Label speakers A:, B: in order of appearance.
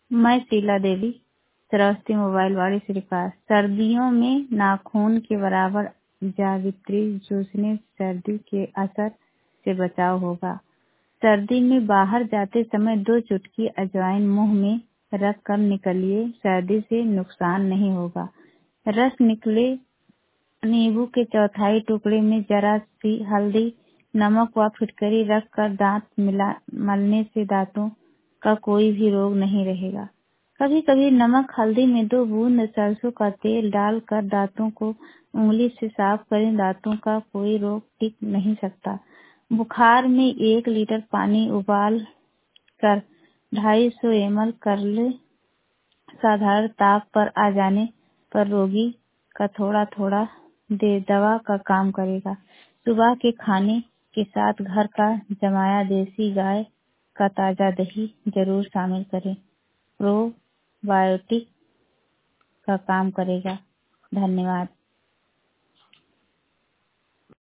A: मैं शीला देवी, श्रावस्ती मोबाइल वाड़ी श्रीपास। सर्दियों में नाखून के बराबर जावित्री चूसने सर्दी के असर से बचाव होगा। सर्दी में बाहर जाते समय 2 चुटकी अजवाइन मुंह में रख कर निकलिए, सर्दी से नुकसान नहीं होगा। रस निकले नींबू के चौथाई टुकड़े में जरा सी हल्दी, नमक व फिटकरी रख कर दांत मलने से दांतों का कोई भी रोग नहीं रहेगा। कभी कभी नमक हल्दी में 2 बूंद सरसों का तेल डालकर दांतों को उंगली से साफ करें, दांतों का कोई रोग टिक नहीं सकता। बुखार में 1 लीटर पानी उबाल कर 250 ml कर ले। साधारण ताप पर आ जाने पर रोगी का थोड़ा थोड़ा दवा का काम करेगा। सुबह के खाने के साथ घर का जमाया देसी गाय का ताजा दही जरूर शामिल करें, प्रोबायोटिक का काम करेगा। धन्यवाद।